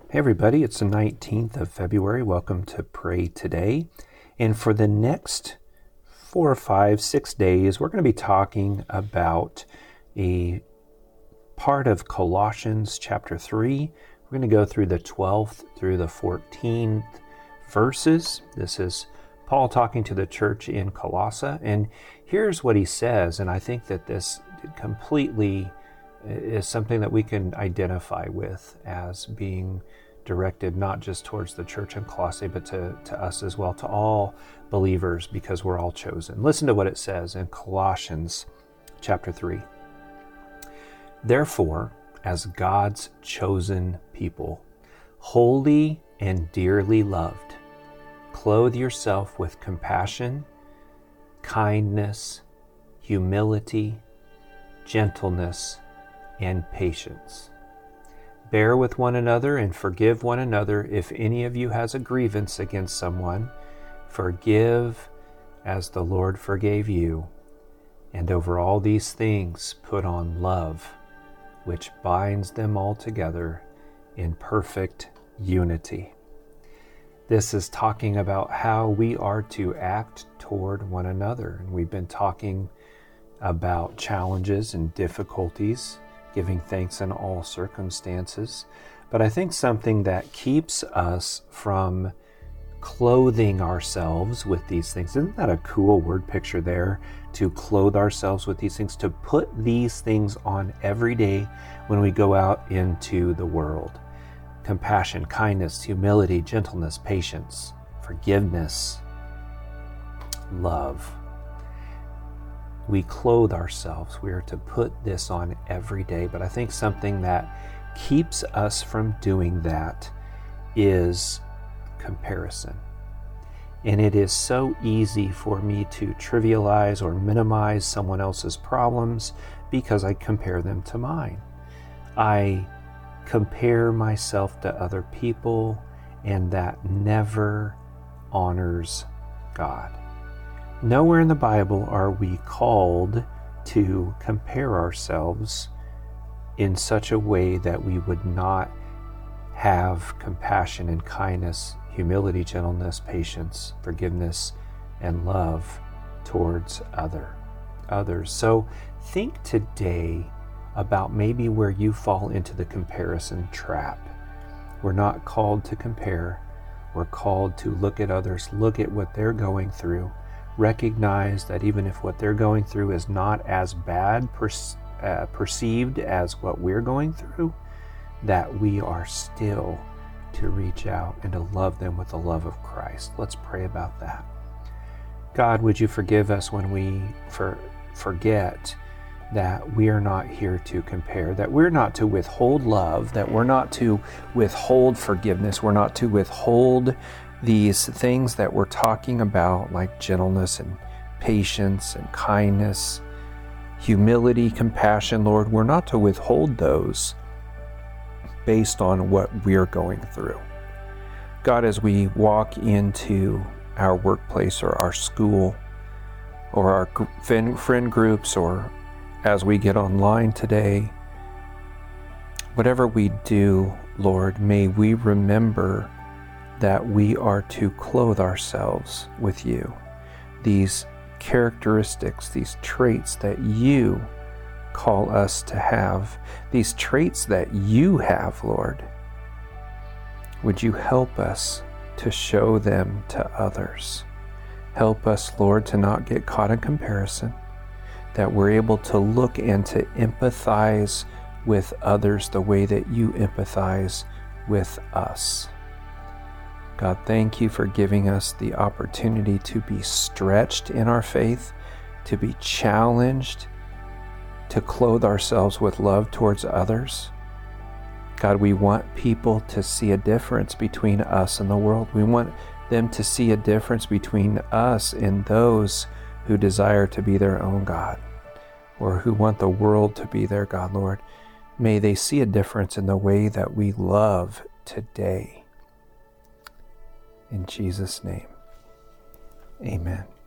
Hey everybody, it's the 19th of February. Welcome to Pray Today. And for the next 4 or 5, 6 days, we're going to be talking about a part of Colossians chapter 3. We're going to go through the 12th through the 14th verses. This is Paul talking to the church in Colossae. And here's what he says, and I think that this completely is something that we can identify with as being directed not just towards the church in Colossae, but to us as well, to all believers, because we're all chosen. Listen to what it says in Colossians chapter 3. Therefore, as God's chosen people, holy and dearly loved, clothe yourself with compassion, kindness, humility, gentleness, and patience. Bear with one another and forgive one another if any of you has a grievance against someone. Forgive as the Lord forgave you. And over all these things put on love, which binds them all together in perfect unity. This is talking about how we are to act toward one another. And we've been talking about challenges and difficulties, giving thanks in all circumstances. But I think something that keeps us from clothing ourselves with these things, isn't that a cool word picture there? To clothe ourselves with these things, to put these things on every day when we go out into the world. Compassion, kindness, humility, gentleness, patience, forgiveness, love. We clothe ourselves. We are to put this on every day. But I think something that keeps us from doing that is comparison. And it is so easy for me to trivialize or minimize someone else's problems because I compare them to mine. I compare myself to other people, and that never honors God. Nowhere in the Bible are we called to compare ourselves in such a way that we would not have compassion and kindness, humility, gentleness, patience, forgiveness, and love towards others. So think today about maybe where you fall into the comparison trap. We're not called to compare. We're called to look at others, look at what they're going through, recognize that even if what they're going through is not as bad perceived as what we're going through, that we are still to reach out and to love them with the love of Christ. Let's pray about that. God, would you forgive us when we forget that we are not here to compare, that we're not to withhold love, that we're not to withhold forgiveness, we're not to withhold these things that we're talking about, like gentleness and patience and kindness, humility, compassion, Lord. We're not to withhold those based on what we're going through. God, as we walk into our workplace or our school or our friend groups, or as we get online today, whatever we do, Lord, may we remember that we are to clothe ourselves with you. These characteristics, these traits that you call us to have, these traits that you have, Lord. Would you help us to show them to others? Help us, Lord, to not get caught in comparison, that we're able to look and to empathize with others the way that you empathize with us. God, thank you for giving us the opportunity to be stretched in our faith, to be challenged, to clothe ourselves with love towards others. God, we want people to see a difference between us and the world. We want them to see a difference between us and those who desire to be their own God, or who want the world to be their God, Lord. May they see a difference in the way that we love today. In Jesus' name, amen.